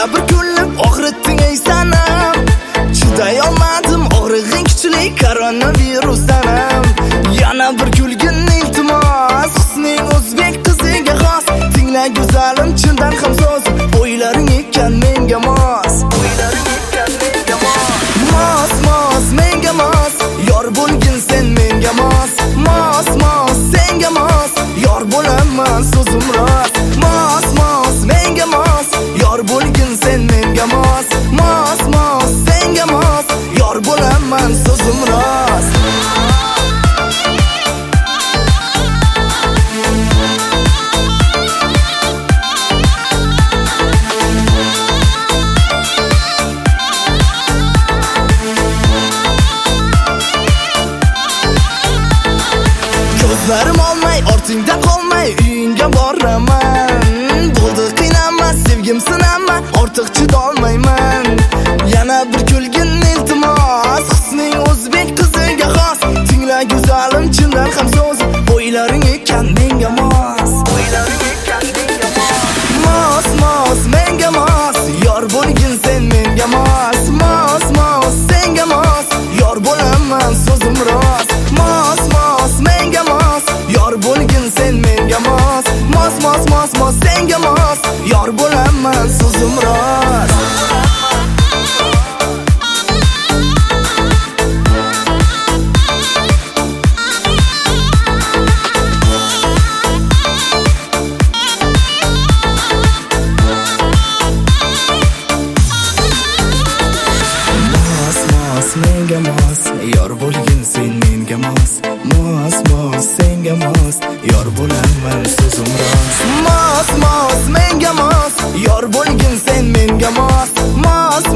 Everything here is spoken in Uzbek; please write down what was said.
Yana bir kunlik og'ritding ey sanam. Chiday olmadim og'rig'ing kuchli koronavirus sanam. Yana bir kulgin iltimos, husning o'zbek qiziga xos. Tingla go'zalim chindan ham so'z, o'ylaring ekan menga mos. O'ylaring ekan menga mos. Mos mos menga mos, yor bo'lgin sen menga mos. Mos mos senga mos, yor bo'laman so'zim rost. Mos mos menga mos, yor bo'lgin sen menga mos. Mos mos senga mos, yor bo'laman so'zim rost. Ko'zlarim olmay, ortingda qolmay, uyingga boraman. Bo'ldi qiynama, sevgim sinama, ortiq chidolmayman. Yana bir kulgin iltimos, husning o'zbek qiziga xos. Tingla go'zalim chindan ham so'z, o'ylaring ekan menga mos. O'ylaring ekan menga mos. Mos mos menga mos, yor bo'lgin sen menga mos. Mos mos senga mos, yor bo'laman so'zim rost. Mos mos menga mos, yor bo'lgin sen menga mos. Mos mos mos mos senga mos, yor bo'laman so'zim rost. Menga mos, yor bo'lgin sen menga mos. Mos mos senga mos, yor bo'laman so'zim rost. Mos mos menga mos, yor bo'lgin sen menga mos. Mos